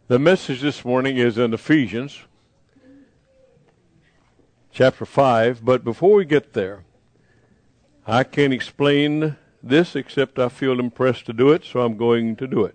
The message this morning is in Ephesians chapter 5, but before we get there, I can't explain this except I feel impressed to do it, so I'm going to do it.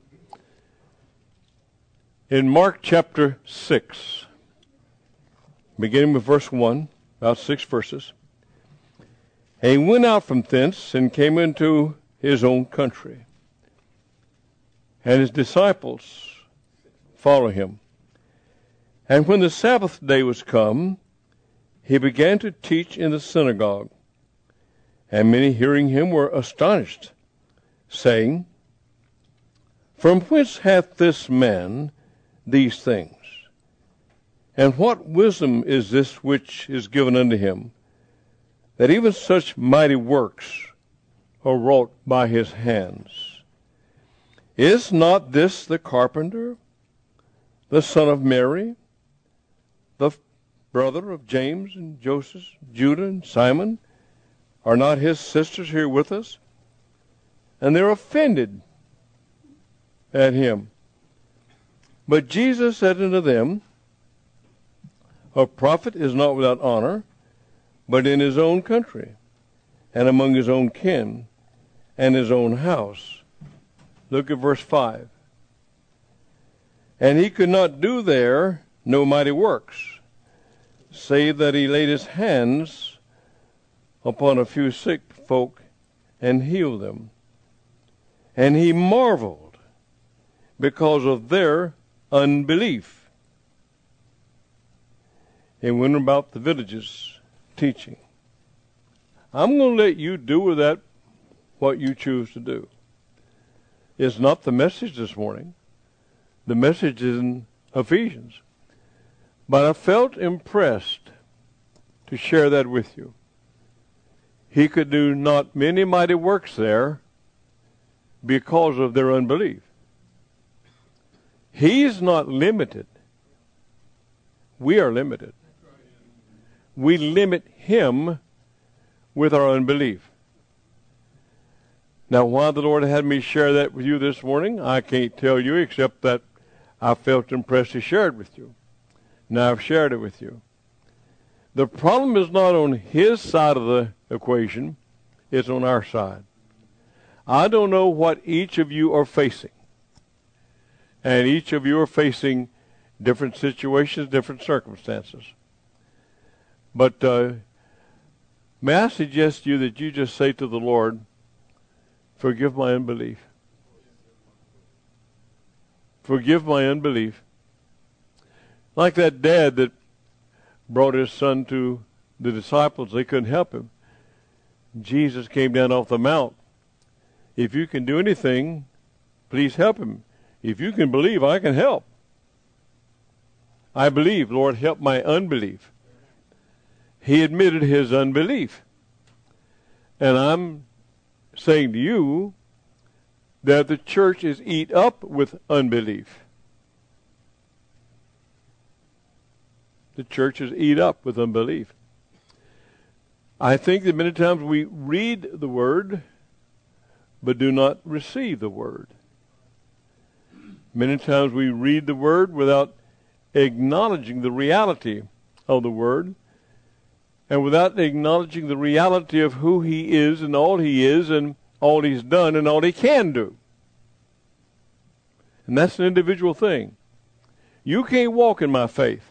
In Mark chapter 6, beginning with verse 1, about 6 verses, and he went out from thence and came into his own country, and his disciples follow him. And when the Sabbath day was come, he began to teach in the synagogue. And many hearing him were astonished, saying, From whence hath this man these things? And what wisdom is this which is given unto him, that even such mighty works are wrought by his hands? Is not this the carpenter, the son of Mary, the brother of James and Joseph, Judah and Simon? Are not his sisters here with us? And they're offended at him. But Jesus said unto them, A prophet is not without honor, but in his own country, and among his own kin, and his own house. Look at verse 5. And he could not do there no mighty works, save that he laid his hands upon a few sick folk and healed them. And he marveled because of their unbelief. He went about the villages teaching. I'm going to let you do with that what you choose to do. It's not the message this morning. The message is in Ephesians. But I felt impressed to share that with you. He could do not many mighty works there because of their unbelief. He's not limited. We are limited. We limit him with our unbelief. Now, why the Lord had me share that with you this morning, I can't tell you except that I felt impressed to share it with you. Now I've shared it with you. The problem is not on his side of the equation, it's on our side. I don't know what each of you are facing. And each of you are facing different situations, different circumstances. But may I suggest to you that you just say to the Lord, Forgive my unbelief. Forgive my unbelief. Like that dad that brought his son to the disciples. They couldn't help him. Jesus came down off the mount. If you can do anything, please help him. If you can believe, I can help. I believe, Lord, help my unbelief. He admitted his unbelief. And I'm saying to you that the church is eat up with unbelief. The church is eat up with unbelief. I think that many times we read the word, but do not receive the word. Many times we read the word without acknowledging the reality of the word, and without acknowledging the reality of who he is and all he's done and all he can do. And that's an individual thing. You can't walk in my faith.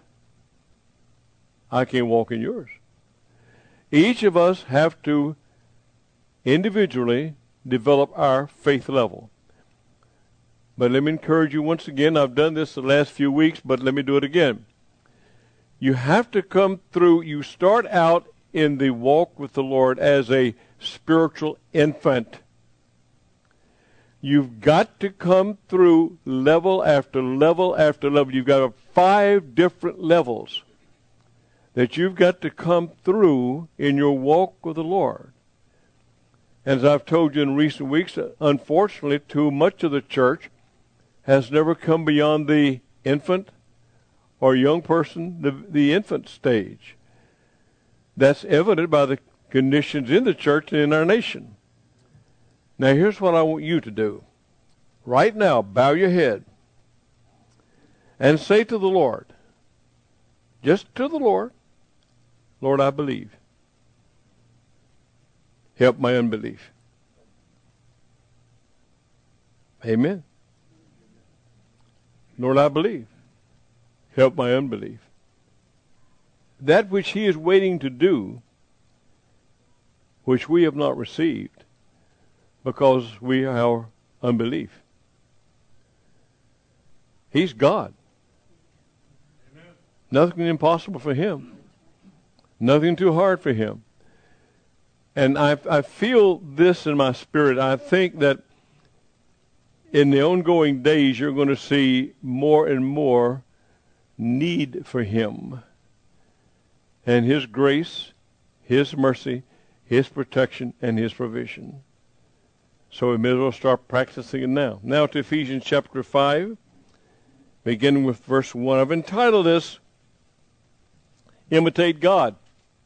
I can't walk in yours. Each of us have to individually develop our faith level. But let me encourage you once again. I've done this the last few weeks, but let me do it again. You have to come through. You start out in the walk with the Lord as a spiritual infant. You've got to come through level after level after level. You've got 5 different levels that you've got to come through in your walk with the Lord. As I've told you in recent weeks, unfortunately, too much of the church has never come beyond the infant or young person, the infant stage. That's evident by the conditions in the church and in our nation. Now, here's what I want you to do. Right now, bow your head. and say to the Lord, just to the Lord, Lord, I believe. Help my unbelief. Amen. Lord, I believe. Help my unbelief. That which he is waiting to do, which we have not received, because we have our unbelief. He's God. Amen. Nothing impossible for him. Nothing too hard for him. And I feel this in my spirit. I think that in the ongoing days, you're going to see more and more need for him. And his grace, his mercy, his protection, and his provision. So we may as well start practicing it now. Now to Ephesians chapter 5, beginning with verse 1. I've entitled this, Imitate God.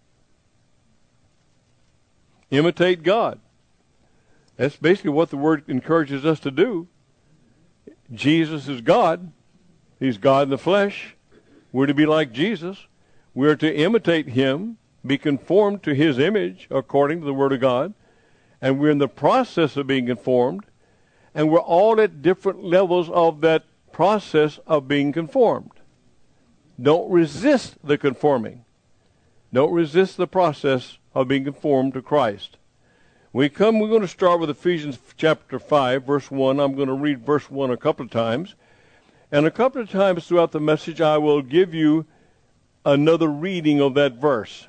Imitate God. That's basically what the word encourages us to do. Jesus is God. He's God in the flesh. We're to be like Jesus. We're to imitate him, be conformed to his image according to the Word of God. And we're in the process of being conformed. And we're all at different levels of that process of being conformed. Don't resist the conforming. Don't resist the process of being conformed to Christ. We're going to start with Ephesians chapter 5, verse 1. I'm going to read verse 1 a couple of times. And a couple of times throughout the message, I will give you another reading of that verse.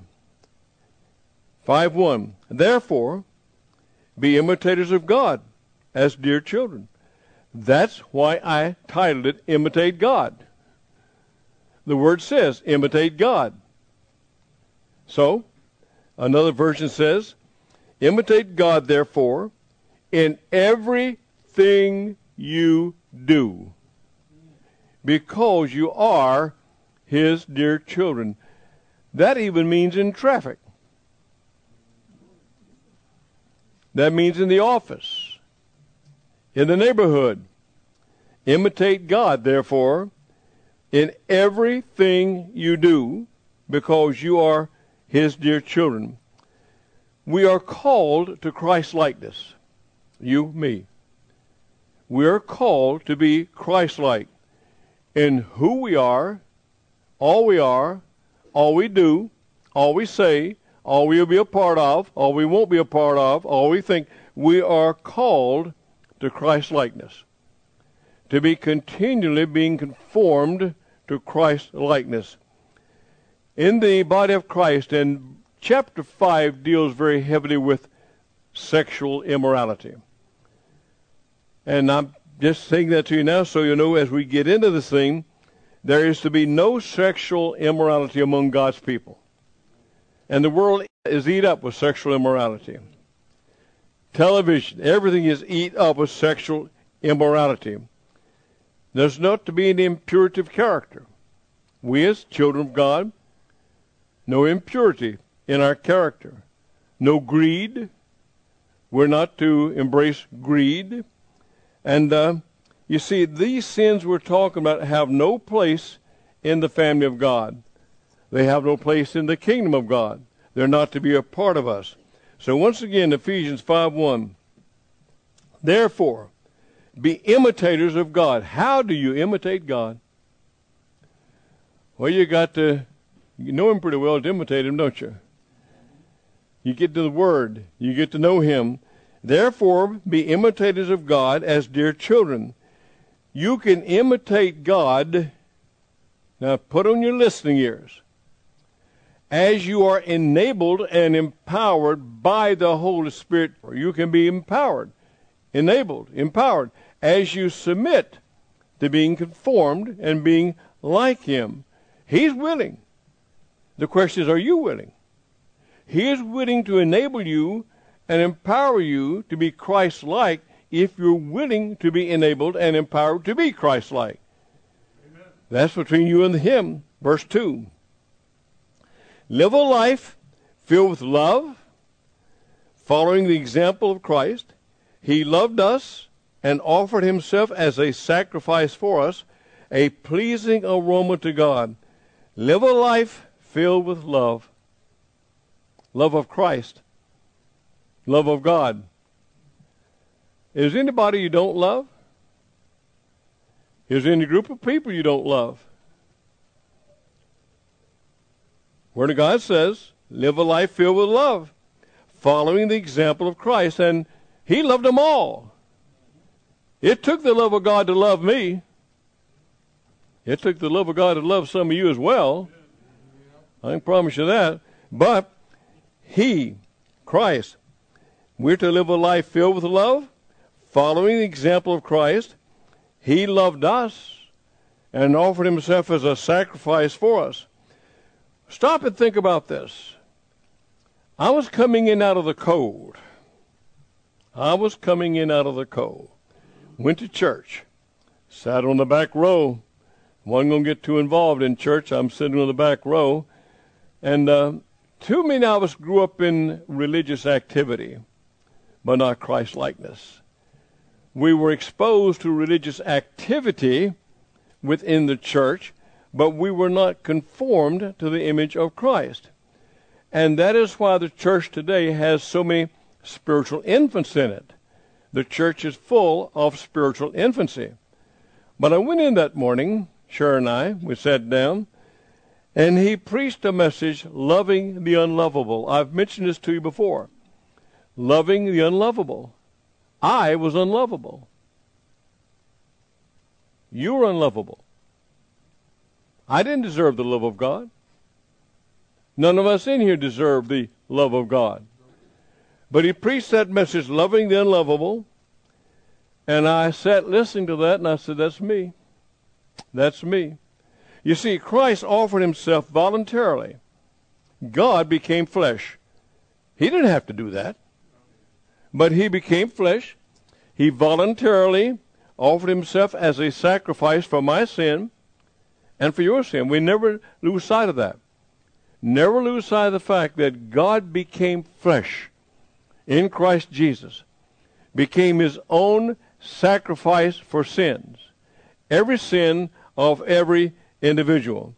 5:1. Therefore, be imitators of God as dear children. That's why I titled it, Imitate God. The word says, imitate God. So, another version says, imitate God, therefore, in everything you do, because you are his dear children. That even means in traffic. That means in the office, in the neighborhood. Imitate God, therefore, in everything you do, because you are his dear children. We are called to Christ-likeness. You, me. We are called to be Christ-like in who we are, all we do, all we say, all we will be a part of, all we won't be a part of, all we think. We are called to Christ-likeness, to be continually being conformed to Christ-likeness. In the body of Christ, and chapter 5 deals very heavily with sexual immorality. And I'm just saying that to you now so you know as we get into this thing, there is to be no sexual immorality among God's people. And the world is eat up with sexual immorality. Television, everything is eat up with sexual immorality. There's not to be any impurity of character. We as children of God, no impurity in our character. No greed. We're not to embrace greed. And you see, these sins we're talking about have no place in the family of God. They have no place in the kingdom of God. They're not to be a part of us. So once again, Ephesians 5:1. Therefore, be imitators of God. How do you imitate God? Well, you know him pretty well to imitate him, don't you? You get to the Word. You get to know him. Therefore, be imitators of God as dear children. You can imitate God. Now, put on your listening ears. As you are enabled and empowered by the Holy Spirit, you can be empowered, enabled, empowered, as you submit to being conformed and being like him. He's willing. The question is, are you willing? He is willing to enable you and empower you to be Christ-like if you're willing to be enabled and empowered to be Christ-like. Amen. That's between you and him. Verse 2. Live a life filled with love, following the example of Christ. He loved us and offered himself as a sacrifice for us, a pleasing aroma to God. Live a life filled with love. Love of Christ. Love of God. Is there anybody you don't love? Is there any group of people you don't love? Word of God says, live a life filled with love, following the example of Christ. And he loved them all. It took the love of God to love me. It took the love of God to love some of you as well. I can promise you that. But he, Christ, we're to live a life filled with love, following the example of Christ. He loved us and offered himself as a sacrifice for us. Stop and think about this. I was coming in out of the cold. Went to church. Sat on the back row. Wasn't going to get too involved in church. I'm sitting on the back row. And too many of us grew up in religious activity, but not Christ-likeness. We were exposed to religious activity within the church, but we were not conformed to the image of Christ. And that is why the church today has so many spiritual infants in it. The church is full of spiritual infancy. But I went in that morning, Sharon and I, we sat down, and he preached a message, loving the unlovable. I've mentioned this to you before. Loving the unlovable. I was unlovable. You were unlovable. I didn't deserve the love of God. None of us in here deserve the love of God. But he preached that message, loving the unlovable, and I sat listening to that, and I said, that's me. That's me. You see, Christ offered himself voluntarily. God became flesh. He didn't have to do that. But he became flesh. He voluntarily offered himself as a sacrifice for my sin and for your sin. We never lose sight of that. Never lose sight of the fact that God became flesh in Christ Jesus, became his own sacrifice for sins, every sin of every individual.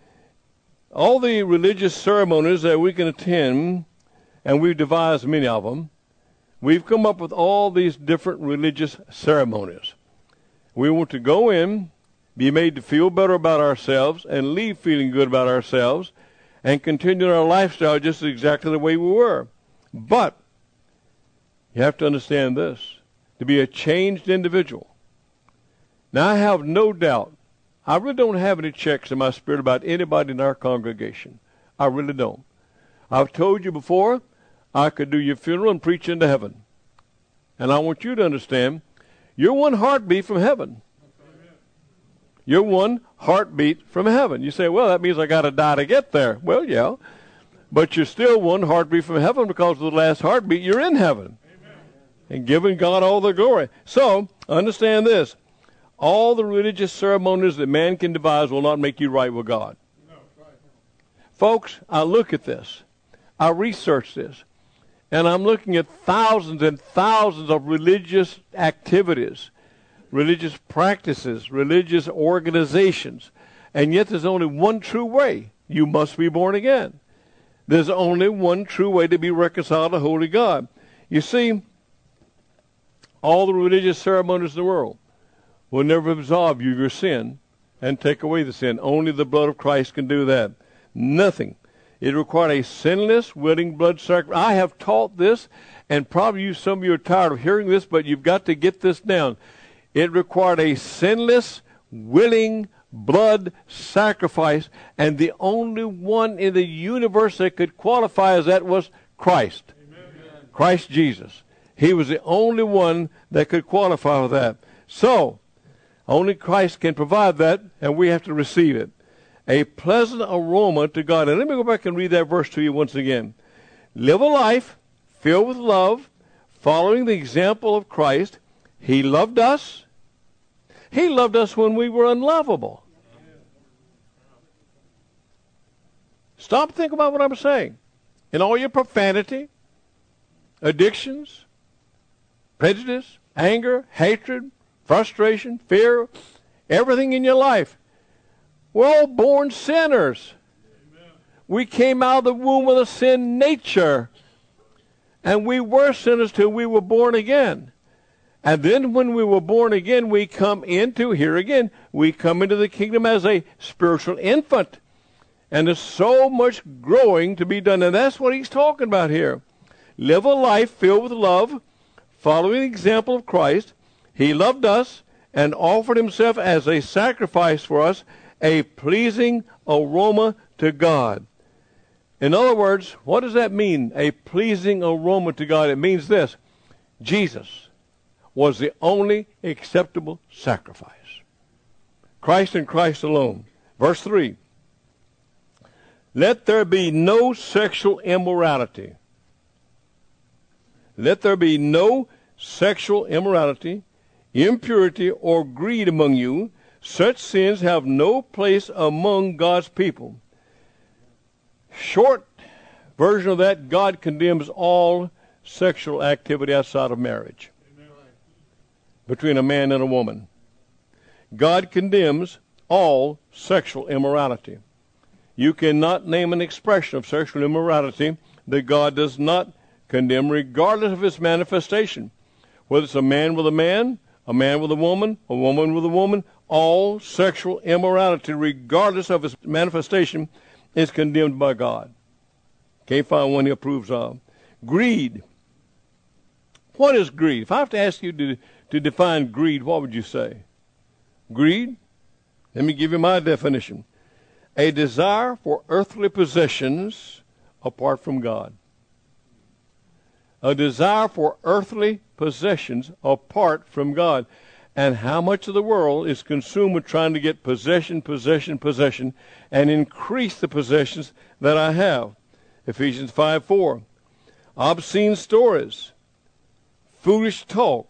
All the religious ceremonies that we can attend, and we've devised many of them, we've come up with all these different religious ceremonies. We want to go in, be made to feel better about ourselves, and leave feeling good about ourselves, and continue our lifestyle just exactly the way we were. But you have to understand this, to be a changed individual. Now, I have no doubt, I really don't have any checks in my spirit about anybody in our congregation. I really don't. I've told you before, I could do your funeral and preach into heaven. And I want you to understand, you're one heartbeat from heaven. You're one heartbeat from heaven. You say, well, that means I got to die to get there. Well, yeah. But you're still one heartbeat from heaven, because of the last heartbeat, you're in heaven. Amen. And giving God all the glory. So, understand this. All the religious ceremonies that man can devise will not make you right with God. No, right. Folks, I look at this. I research this. And I'm looking at thousands and thousands of religious activities, religious practices, religious organizations. And yet there's only one true way. You must be born again. There's only one true way to be reconciled to holy God. You see, all the religious ceremonies in the world will never absolve you of your sin and take away the sin. Only the blood of Christ can do that. Nothing. It required a sinless, willing blood sacrifice. I have taught this, and probably some of you are tired of hearing this, but you've got to get this down. It required a sinless, willing blood sacrifice, and the only one in the universe that could qualify as that was Christ. Amen. Christ Jesus. He was the only one that could qualify for that. So, only Christ can provide that, and we have to receive it. A pleasant aroma to God. And let me go back and read that verse to you once again. Live a life filled with love, following the example of Christ. He loved us. He loved us when we were unlovable. Stop and think about what I'm saying. In all your profanity, addictions, prejudice, anger, hatred, frustration, fear, Everything in your life. We're all born sinners. Amen. We came out of the womb with a sin nature. And we were sinners till we were born again. And then when we were born again, we come into, here again, we come into the kingdom as a spiritual infant. And there's so much growing to be done. And that's what he's talking about here. Live a life filled with love, following the example of Christ. He loved us and offered himself as a sacrifice for us, a pleasing aroma to God. In other words, what does that mean, a pleasing aroma to God? It means this: Jesus was the only acceptable sacrifice. Christ and Christ alone. Verse 3. Let there be no sexual immorality. Let there be no sexual immorality, impurity, or greed among you. Such sins have no place among God's people. Short version of that, God condemns all sexual activity outside of marriage. Amen. Between a man and a woman. God condemns all sexual immorality. You cannot name an expression of sexual immorality that God does not condemn, regardless of its manifestation. Whether it's a man with a man with a woman with a woman, all sexual immorality, regardless of its manifestation, is condemned by God. Can't find one he approves of. Greed. What is greed? If I have to ask you to define greed, what would you say? Greed? Let me give you my definition. A desire for earthly possessions apart from God. A desire for earthly possessions apart from God. And how much of the world is consumed with trying to get possession, and increase the possessions that I have. Ephesians 5:4. Obscene stories. Foolish talk.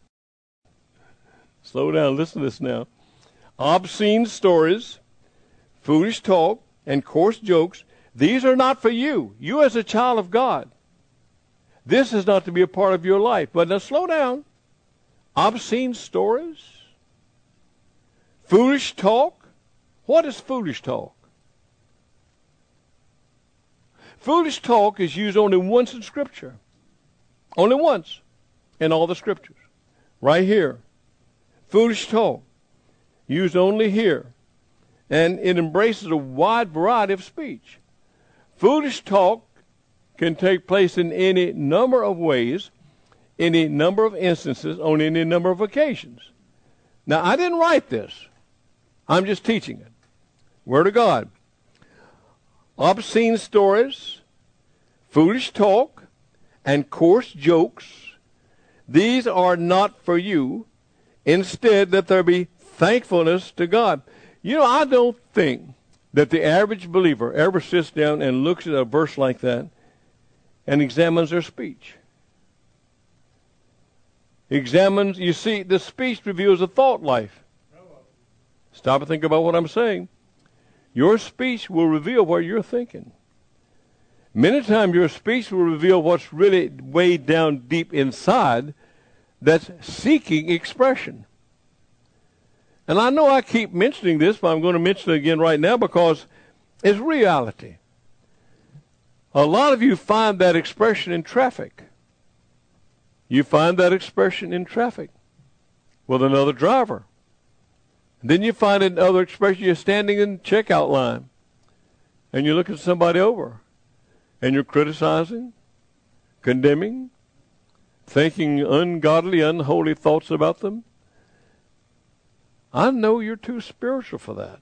Slow down, listen to this now. Obscene stories, foolish talk, and coarse jokes. These are not for you. You as a child of God. This is not to be a part of your life. But now slow down. Obscene stories? Foolish talk? What is foolish talk? Foolish talk is used only once in Scripture. Only once in all the Scriptures. Right here. Foolish talk. Used only here. And it embraces a wide variety of speech. Foolish talk can take place in any number of ways, any number of instances, on any number of occasions. Now, I didn't write this. I'm just teaching it. Word of God. Obscene stories, foolish talk, and coarse jokes, these are not for you. Instead, let there be thankfulness to God. You know, I don't think that the average believer ever sits down and looks at a verse like that and examines their speech. Examines, you see, the speech reveals a thought life. Stop and think about what I'm saying. Your speech will reveal what you're thinking. Many times your speech will reveal what's really way down deep inside that's seeking expression. And I know I keep mentioning this, but I'm going to mention it again right now because it's reality. A lot of you find that expression in traffic. You find that expression in traffic with another driver. Then you find another expression, you're standing in the checkout line, and you're looking somebody over, and you're criticizing, condemning, thinking ungodly, unholy thoughts about them. I know you're too spiritual for that.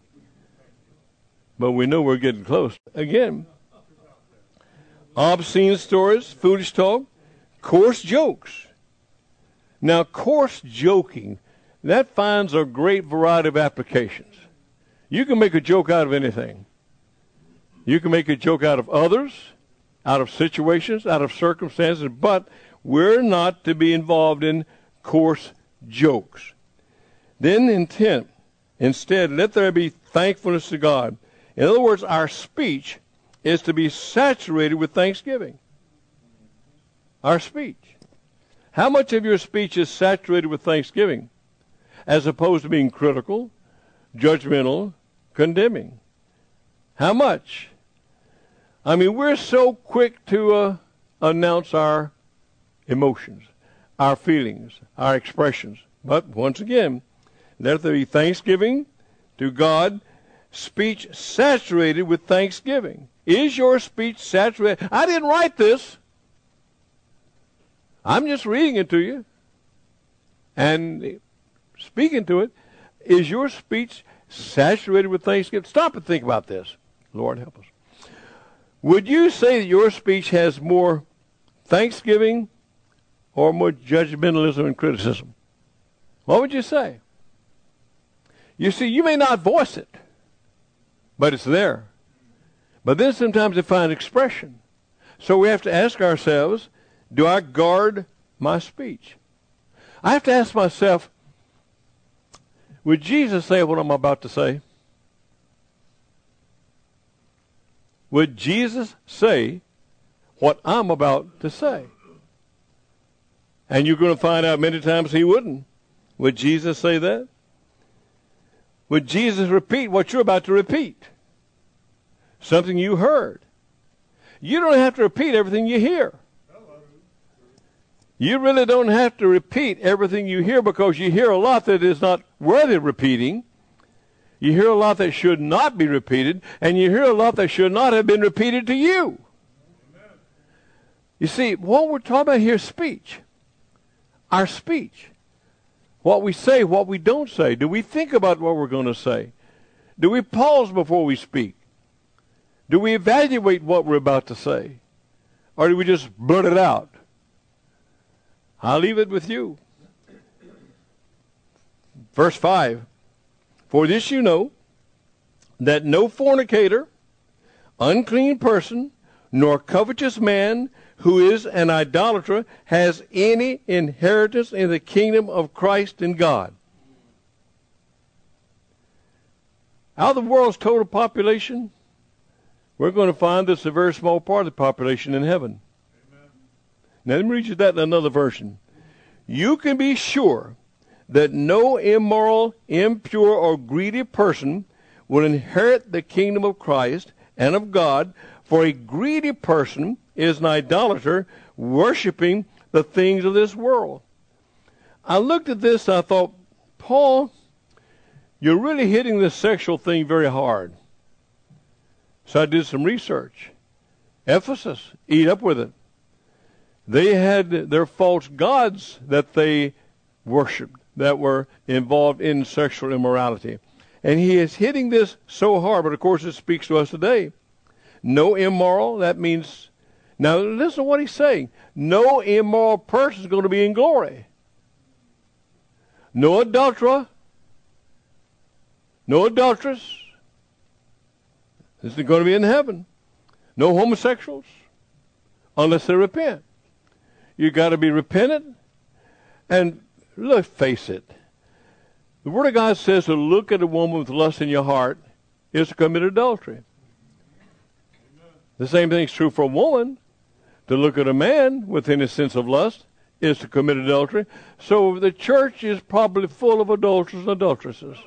But we know we're getting close. Again, obscene stories, foolish talk, coarse jokes. Now, coarse joking, that finds a great variety of applications. You can make a joke out of anything. You can make a joke out of others, out of situations, out of circumstances, but we're not to be involved in coarse jokes. Then intent. Instead, let there be thankfulness to God. In other words, our speech is to be saturated with thanksgiving. Our speech. How much of your speech is saturated with thanksgiving? as opposed to being critical, judgmental, condemning? How much? I mean, we're so quick to announce our emotions, our feelings, our expressions. But once again, let there be thanksgiving to God, speech saturated with thanksgiving. Is your speech saturated? I didn't write this. I'm just reading it to you and speaking to it. Is your speech saturated with thanksgiving? Stop and think about this. Lord, help us. Would you say that your speech has more thanksgiving or more judgmentalism and criticism? What would you say? You see, you may not voice it, but it's there. But then sometimes it finds expression. So we have to ask ourselves, do I guard my speech? I have to ask myself, would Jesus say what I'm about to say? Would Jesus say what I'm about to say? And you're going to find out many times he wouldn't. Would Jesus say that? Would Jesus repeat what you're about to repeat? Something you heard. You don't have to repeat everything you hear. You really don't have to repeat everything you hear, because you hear a lot that is not worthy of repeating. You hear a lot that should not be repeated, and you hear a lot that should not have been repeated to you. Amen. You see, what we're talking about here is speech. Our speech. What we say, what we don't say. Do we think about what we're going to say? Do we pause before we speak? Do we evaluate what we're about to say? Or do we just blurt it out? I'll leave it with you. Verse 5. For this you know, that no fornicator, unclean person, nor covetous man who is an idolater has any inheritance in the kingdom of Christ and God. Out of the world's total population, we're going to find this a very small part of the population in heaven. Amen. Now let me read you that in another version. You can be sure that no immoral, impure, or greedy person will inherit the kingdom of Christ and of God, for a greedy person is an idolater, worshiping the things of this world. I looked at this and I thought, Paul, you're really hitting this sexual thing very hard. So I did some research. Ephesus, eat up with it. They had their false gods that they worshipped that were involved in sexual immorality. And he is hitting this so hard, but of course it speaks to us today. No immoral, that means, now listen to what he's saying. No immoral person is going to be in glory. No adulterer, no adulteress is going to be in heaven. No homosexuals, unless they repent. You got to be repentant. And let's face it, the Word of God says to look at a woman with lust in your heart is to commit adultery. The same thing is true for a woman. To look at a man with any sense of lust is to commit adultery. So the church is probably full of adulterers and adulteresses.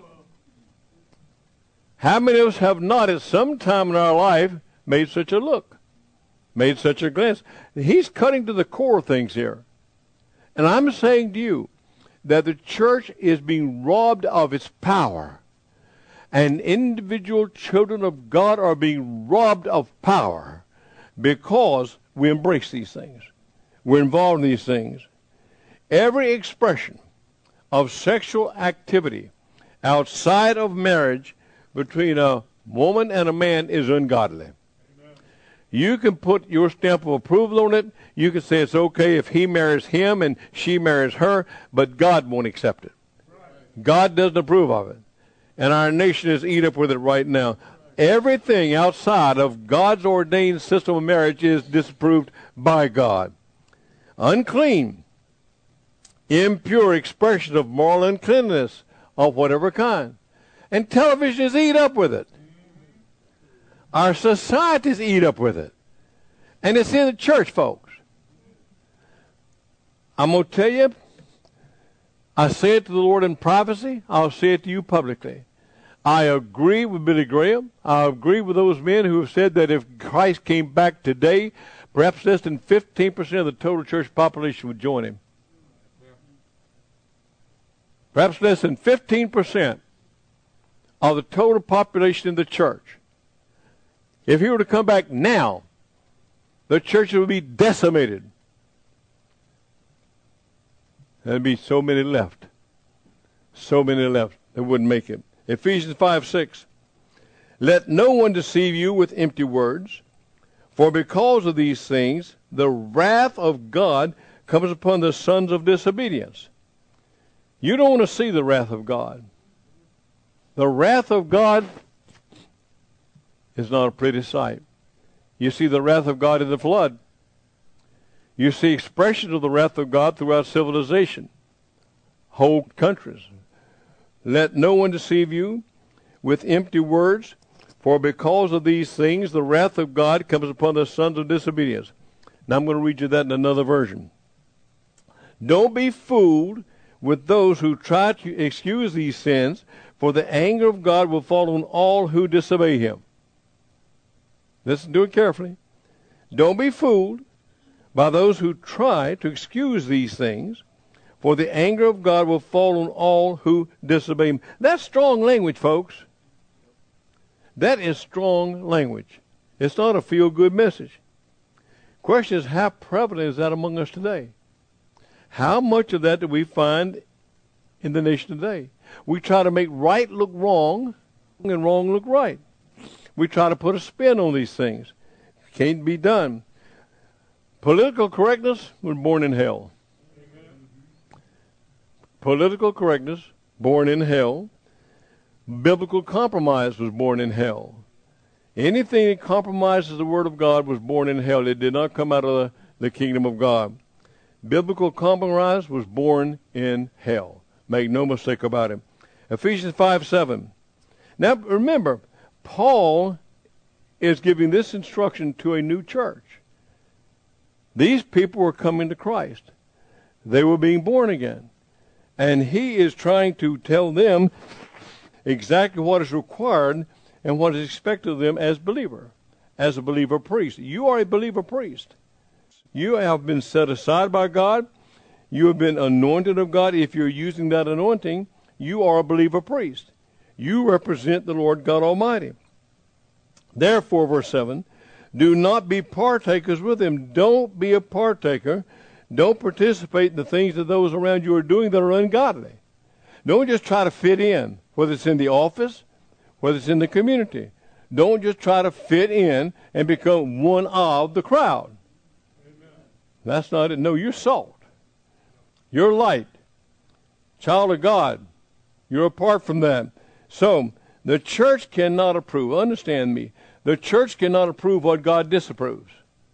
How many of us have not at some time in our life made such a look, made such a glance? He's cutting to the core of things here. And I'm saying to you that the church is being robbed of its power. And individual children of God are being robbed of power because we embrace these things. We're involved in these things. Every expression of sexual activity outside of marriage between a woman and a man is ungodly. Amen. You can put your stamp of approval on it. You can say it's okay if he marries him and she marries her, but God won't accept it. Right. God doesn't approve of it. And our nation is eat up with it right now. Everything outside of God's ordained system of marriage is disapproved by God. Unclean, impure expression of moral uncleanness of whatever kind. And television is eat up with it. Our societies eat up with it. And it's in the church, folks. I'm going to tell you, I say it to the Lord in privacy. I'll say it to you publicly. I agree with Billy Graham. I agree with those men who have said that if Christ came back today, perhaps less than 15% of the total church population would join him. Perhaps less than 15% of the total population in the church. If he were to come back now, the church would be decimated. There'd be so many left. So many left that wouldn't make it. Ephesians 5:6. Let no one deceive you with empty words, for because of these things, the wrath of God comes upon the sons of disobedience. You don't want to see the wrath of God. The wrath of God is not a pretty sight. You see the wrath of God in the flood. You see expressions of the wrath of God throughout civilization, whole countries. Let no one deceive you with empty words, for because of these things the wrath of God comes upon the sons of disobedience. Now I'm going to read you that in another version. Don't be fooled with those who try to excuse these sins, for the anger of God will fall on all who disobey him. Listen to it carefully. Don't be fooled by those who try to excuse these things, for the anger of God will fall on all who disobey him. That's strong language, folks. That is strong language. It's not a feel-good message. Question is, how prevalent is that among us today? How much of that do we find in the nation today? We try to make right look wrong and wrong look right. We try to put a spin on these things. Can't be done. Political correctness was born in hell. Political correctness, born in hell. Biblical compromise was born in hell. Anything that compromises the Word of God was born in hell. It did not come out of the kingdom of God. Biblical compromise was born in hell. Make no mistake about it. Ephesians 5:7. Now remember, Paul is giving this instruction to a new church. These people were coming to Christ. They were being born again. And he is trying to tell them exactly what is required and what is expected of them as a believer priest. You are a believer priest. You have been set aside by God. You have been anointed of God. If you're using that anointing, you are a believer priest. You represent the Lord God Almighty. Therefore, verse 7, do not be partakers with him. Don't be a partaker. Don't participate in the things that those around you are doing that are ungodly. Don't just try to fit in, whether it's in the office, whether it's in the community. Don't just try to fit in and become one of the crowd. Amen. That's not it. No, you're salt. You're light. Child of God. You're apart from that. So, the church cannot approve. Understand me. The church cannot approve what God disapproves.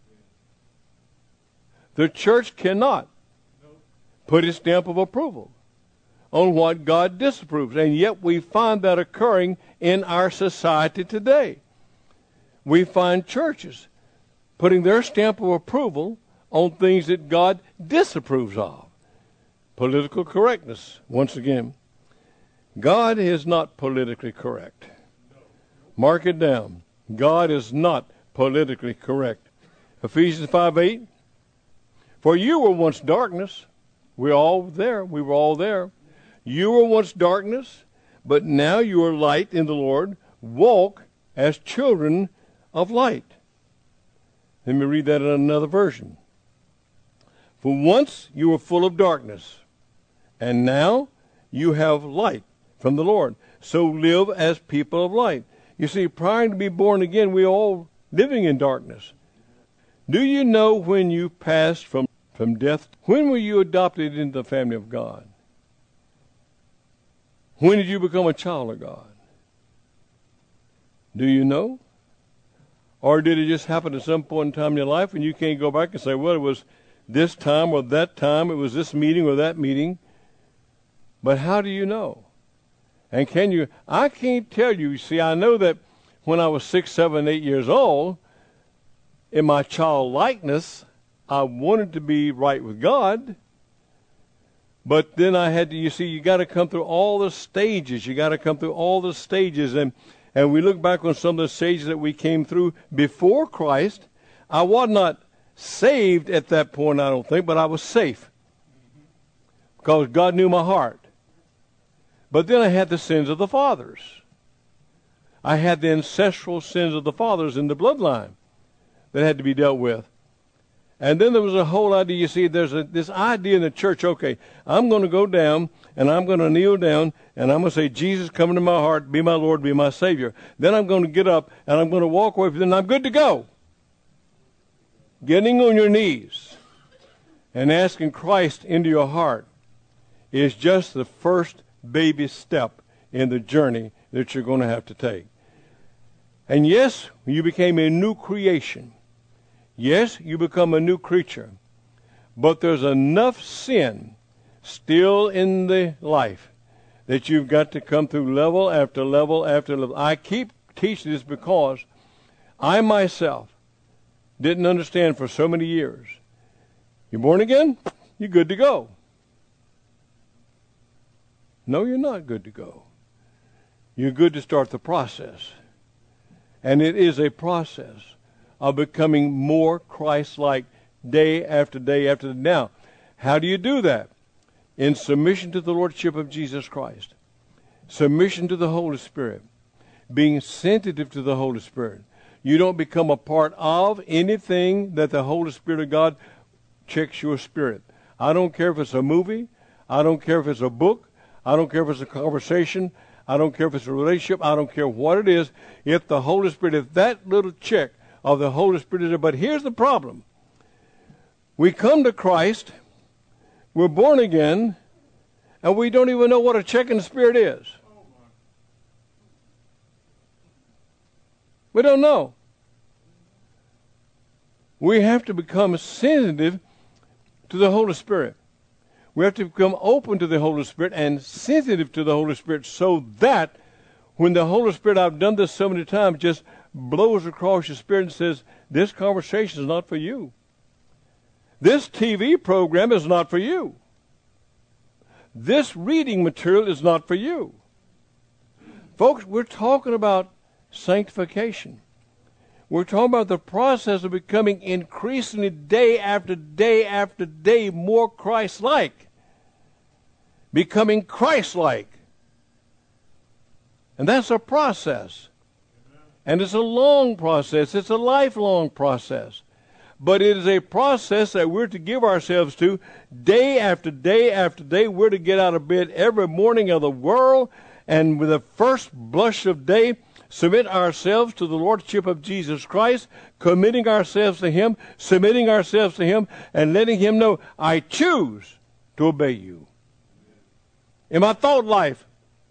The church cannot put its stamp of approval on what God disapproves. And yet we find that occurring in our society today. We find churches putting their stamp of approval on things that God disapproves of. Political correctness, once again. God is not politically correct. Mark it down. God is not politically correct. Ephesians 5:8. For you were once darkness. We're all there. We were all there. You were once darkness, but now you are light in the Lord. Walk as children of light. Let me read that in another version. For once you were full of darkness, and now you have light from the Lord. So live as people of light. You see, prior to being born again, we are all living in darkness. Do you know when you passed from death? When were you adopted into the family of God? When did you become a child of God? Do you know? Or did it just happen at some point in time in your life and you can't go back and say, well, it was this time or that time, it was this meeting or that meeting? But how do you know? And can you? I can't tell you. You see, I know that when I was 6, 7, 8 years old, in my childlikeness, I wanted to be right with God. But then I had to, you see, you got to come through all the stages. You got to come through all the stages. And we look back on some of the stages that we came through before Christ. I was not saved at that point, I don't think, but I was safe. Because God knew my heart. But then I had the sins of the fathers. I had the ancestral sins of the fathers in the bloodline that had to be dealt with. And then there was a whole idea, you see, there's this idea in the church, okay, I'm going to go down and I'm going to kneel down and I'm going to say, Jesus, come into my heart, be my Lord, be my Savior. Then I'm going to get up and I'm going to walk away from them and I'm good to go. Getting on your knees and asking Christ into your heart is just the first baby step in the journey that you're going to have to take. And yes, you became a new creation. Yes, you become a new creature. But there's enough sin still in the life that you've got to come through level after level after level. I keep teaching this because I myself didn't understand for so many years. You're born again? You're good to go. No, you're not good to go. You're good to start the process. And it is a process of becoming more Christ-like day after day after day. Now, how do you do that? In submission to the Lordship of Jesus Christ. Submission to the Holy Spirit. Being sensitive to the Holy Spirit. You don't become a part of anything that the Holy Spirit of God checks your spirit. I don't care if it's a movie. I don't care if it's a book. I don't care if it's a conversation. I don't care if it's a relationship. I don't care what it is. If the Holy Spirit, if that little check of the Holy Spirit is there. But here's the problem. We come to Christ, we're born again, and we don't even know what a check in the Spirit is. We don't know. We have to become sensitive to the Holy Spirit. We have to become open to the Holy Spirit and sensitive to the Holy Spirit so that when the Holy Spirit, I've done this so many times, just blows across your spirit and says, this conversation is not for you. This TV program is not for you. This reading material is not for you. Folks, we're talking about sanctification. We're talking about the process of becoming increasingly day after day after day more Christ-like. Becoming Christ-like. And that's a process. And it's a long process. It's a lifelong process. But it is a process that we're to give ourselves to day after day after day. We're to get out of bed every morning of the world and with the first blush of day, submit ourselves to the Lordship of Jesus Christ, committing ourselves to Him, submitting ourselves to Him, and letting Him know, I choose to obey you. In my thought life,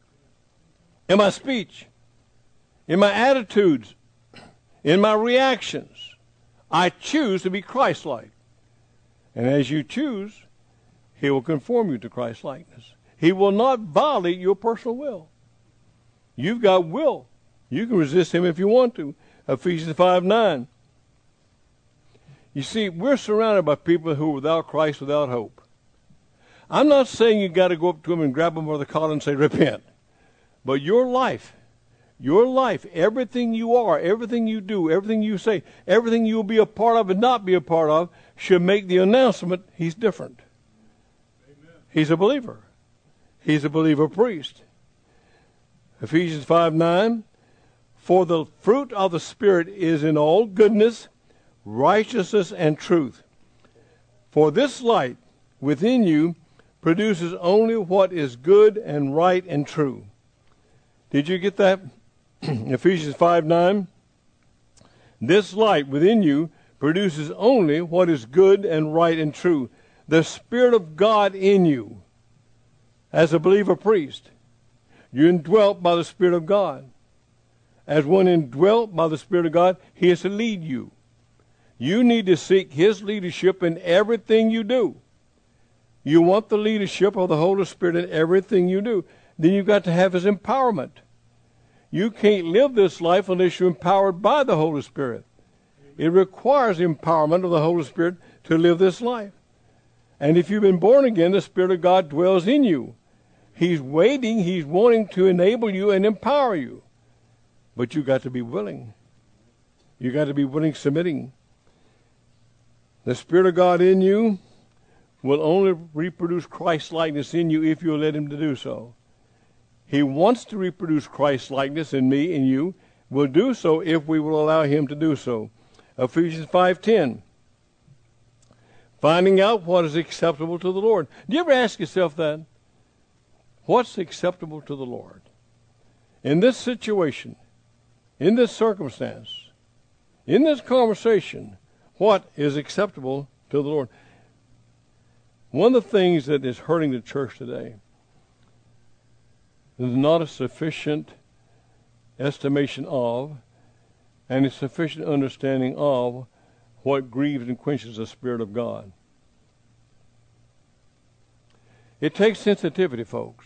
in my speech, in my attitudes, in my reactions, I choose to be Christ-like. And as you choose, He will conform you to Christ-likeness. He will not violate your personal will. You've got will. You can resist Him if you want to. Ephesians 5:9. You see, we're surrounded by people who are without Christ, without hope. I'm not saying you got to go up to them and grab them by the collar and say, repent. But your life, everything you are, everything you do, everything you say, everything you'll be a part of and not be a part of should make the announcement He's different. Amen. He's a believer. He's a believer priest. Ephesians 5:9. For the fruit of the Spirit is in all goodness, righteousness, and truth. For this light within you produces only what is good and right and true. Did you get that? Ephesians 5:9. This light within you produces only what is good and right and true. The Spirit of God in you, as a believer priest, you're indwelt by the Spirit of God. As one indwelt by the Spirit of God, He is to lead you. You need to seek His leadership in everything you do. You want the leadership of the Holy Spirit in everything you do. Then you've got to have His empowerment. You can't live this life unless you're empowered by the Holy Spirit. It requires the empowerment of the Holy Spirit to live this life. And if you've been born again, the Spirit of God dwells in you. He's waiting. He's wanting to enable you and empower you. But you've got to be willing. You've got to be willing, submitting. The Spirit of God in you will only reproduce Christ-likeness in you if you'll let Him to do so. He wants to reproduce Christ-likeness in me and you. Will do so if we will allow Him to do so. Ephesians 5:10. Finding out what is acceptable to the Lord. Do you ever ask yourself that? What's acceptable to the Lord? In this situation, in this circumstance, in this conversation, what is acceptable to the Lord? One of the things that is hurting the church today is not a sufficient estimation of and a sufficient understanding of what grieves and quenches the Spirit of God. It takes sensitivity, folks.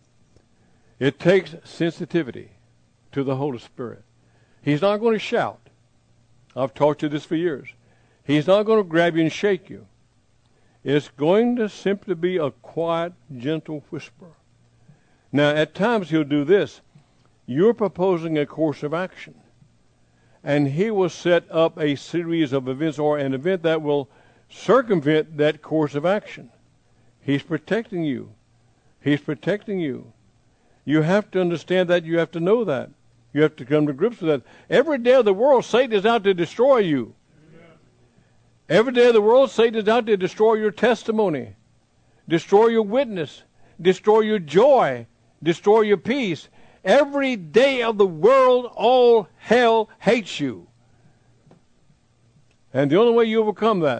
It takes sensitivity to the Holy Spirit. He's not going to shout. I've taught you this for years. He's not going to grab you and shake you. It's going to simply be a quiet, gentle whisper. Now, at times He'll do this. You're proposing a course of action. And He will set up a series of events or an event that will circumvent that course of action. He's protecting you. He's protecting you. You have to understand that. You have to know that. You have to come to grips with that. Every day of the world, Satan is out to destroy you. Amen. Every day of the world, Satan is out to destroy your testimony, destroy your witness, destroy your joy, destroy your peace. Every day of the world, all hell hates you. And the only way you overcome that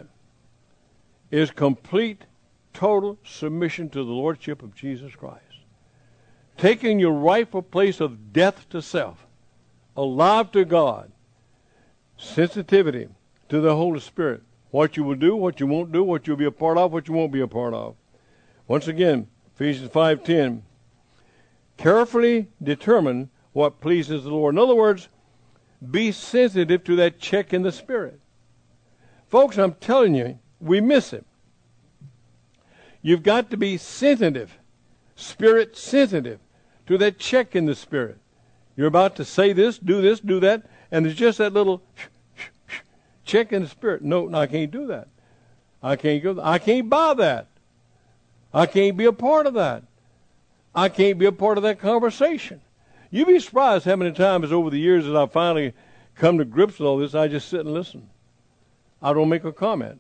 is complete, total submission to the Lordship of Jesus Christ. Taking your rightful place of death to self, alive to God, sensitivity to the Holy Spirit. What you will do, what you won't do, what you'll be a part of, what you won't be a part of. Once again, Ephesians 5:10. Carefully determine what pleases the Lord. In other words, be sensitive to that check in the Spirit. Folks, I'm telling you, we miss it. You've got to be sensitive, Spirit sensitive, to that check in the Spirit. You're about to say this, do that, and there's just that little check in the Spirit. No, I can't do that. I can't go. I can't buy that. I can't be a part of that. I can't be a part of that conversation. You'd be surprised how many times over the years that I've finally come to grips with all this, I just sit and listen. I don't make a comment.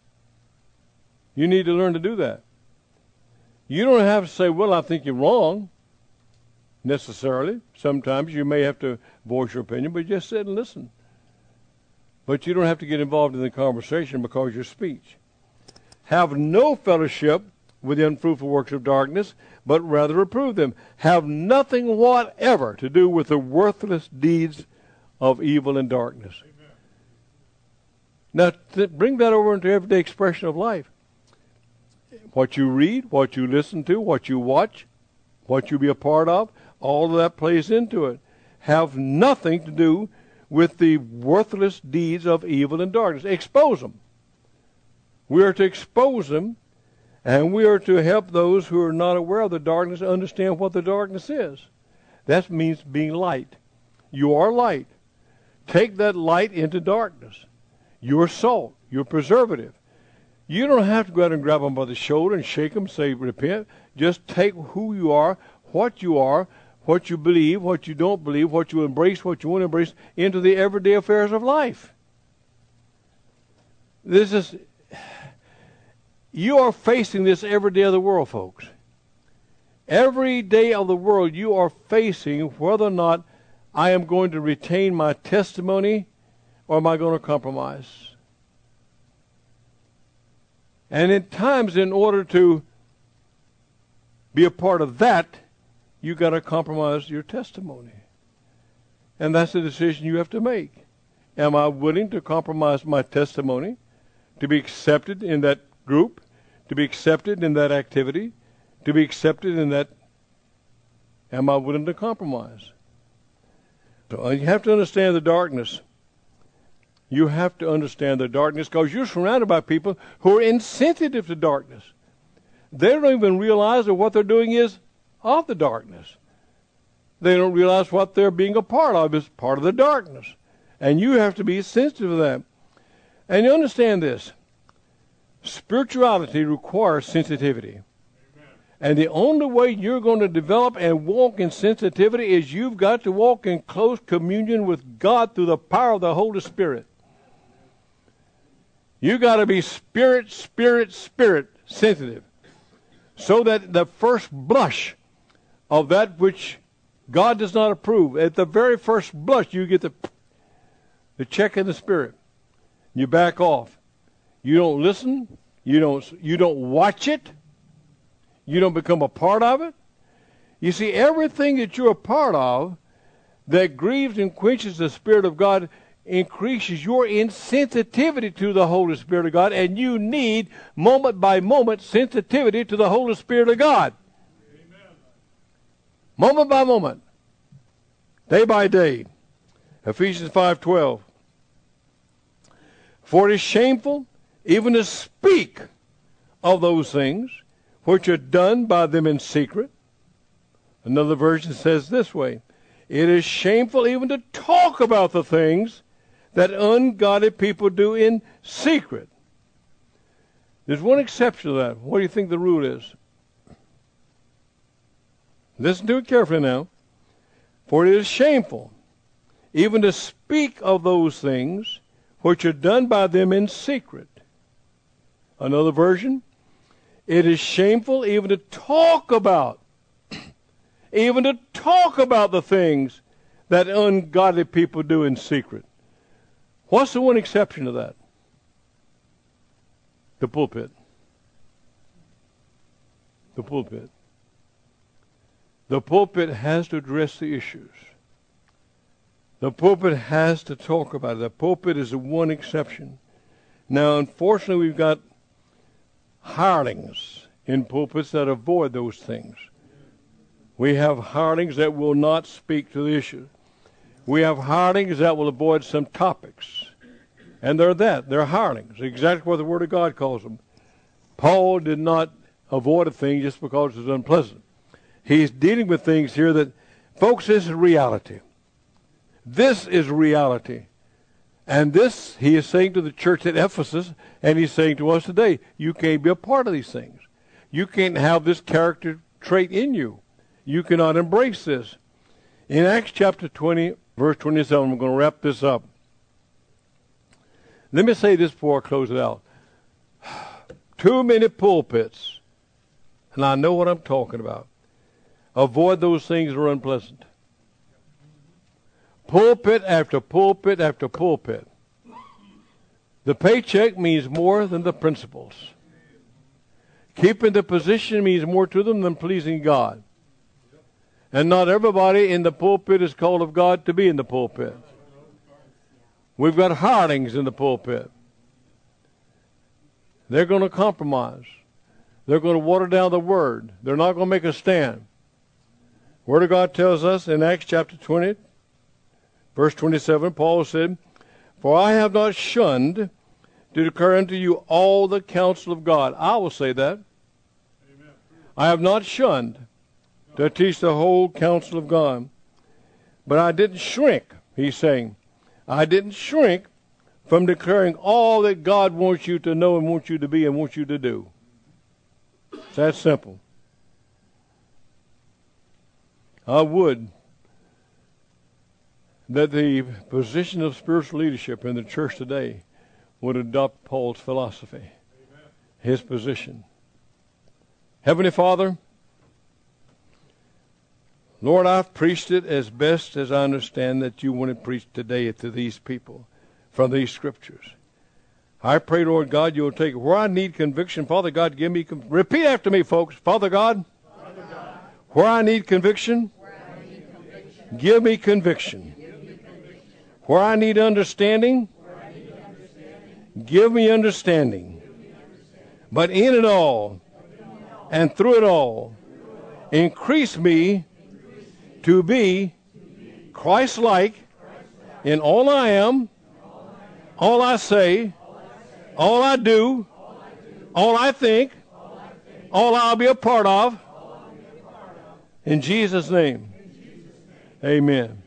You need to learn to do that. You don't have to say, well, I think you're wrong, necessarily. Sometimes you may have to voice your opinion, but just sit and listen. But you don't have to get involved in the conversation because your speech. Have no fellowship with the unfruitful works of darkness, but rather reprove them. Have nothing whatever to do with the worthless deeds of evil and darkness. Amen. Now, bring that over into everyday expression of life. What you read, what you listen to, what you watch, what you be a part of, all of that plays into it. Have nothing to do with the worthless deeds of evil and darkness. Expose them. We are to expose them. And we are to help those who are not aware of the darkness understand what the darkness is. That means being light. You are light. Take that light into darkness. You're salt. You're preservative. You don't have to go out and grab them by the shoulder and shake them, say, repent. Just take who you are, what you believe, what you don't believe, what you embrace, what you won't embrace, into the everyday affairs of life. You are facing this every day of the world, folks. Every day of the world you are facing whether or not I am going to retain my testimony or am I going to compromise. And at times, in order to be a part of that, you've got to compromise your testimony. And that's the decision you have to make. Am I willing to compromise my testimony to be accepted in that group, to be accepted in that activity, to be accepted in that? Am I willing to compromise? So you have to understand the darkness. You have to understand the darkness because you're surrounded by people who are insensitive to darkness. They don't even realize that what they're doing is of the darkness. They don't realize what they're being a part of is part of the darkness. And you have to be sensitive to that. And you understand this. Spirituality requires sensitivity. And the only way you're going to develop and walk in sensitivity is you've got to walk in close communion with God through the power of the Holy Spirit. You've got to be spirit sensitive. So that the first blush of that which God does not approve, at the very first blush you get the check in the spirit. You back off. You don't listen. You don't watch it. You don't become a part of it. You see, everything that you're a part of that grieves and quenches the Spirit of God increases your insensitivity to the Holy Spirit of God, and you need, moment by moment, sensitivity to the Holy Spirit of God. Amen. Moment by moment. Day by day. Ephesians 5:12. For it is shameful even to speak of those things which are done by them in secret. Another version says this way, it is shameful even to talk about the things that ungodly people do in secret. There's one exception to that. What do you think the rule is? Listen to it carefully now. For it is shameful even to speak of those things which are done by them in secret. Another version, it is shameful even to talk about, the things that ungodly people do in secret. What's the one exception to that? The pulpit. The pulpit. The pulpit has to address the issues. The pulpit has to talk about it. The pulpit is the one exception. Now, unfortunately, we've got hirelings in pulpits that avoid those things. We have hirelings that will not speak to the issue. We have hirelings that will avoid some topics. And they're hirelings, exactly what the Word of God calls them. Paul did not avoid a thing just because it was unpleasant. He's dealing with things here that, folks, this is reality. This is reality. And this, he is saying to the church at Ephesus, and he's saying to us today, you can't be a part of these things. You can't have this character trait in you. You cannot embrace this. In Acts chapter 20, verse 27, we're going to wrap this up. Let me say this before I close it out. Too many pulpits, and I know what I'm talking about, avoid those things that are unpleasant. Pulpit after pulpit after pulpit. The paycheck means more than the principles. Keeping the position means more to them than pleasing God. And not everybody in the pulpit is called of God to be in the pulpit. We've got hirelings in the pulpit. They're going to compromise. They're going to water down the Word. They're not going to make a stand. Word of God tells us in Acts chapter 20, verse 27, Paul said, for I have not shunned to declare unto you all the counsel of God. I will say that. Amen. I have not shunned to teach the whole counsel of God. But I didn't shrink, he's saying. I didn't shrink from declaring all that God wants you to know and wants you to be and wants you to do. It's that simple. I would that the position of spiritual leadership in the church today would adopt Paul's philosophy, Amen. His position. Heavenly Father, Lord, I've preached it as best as I understand that you want to preach today to these people from these scriptures. I pray, Lord God, you'll take where I need conviction. Father God, give me, repeat after me, folks. Father God, where I need conviction, give me conviction. Where I need understanding, give me understanding. But in it all and through it all, increase me to be Christ-like in all I am all I say, all I do, all I think, all I'll be a part of. In Jesus' name, amen.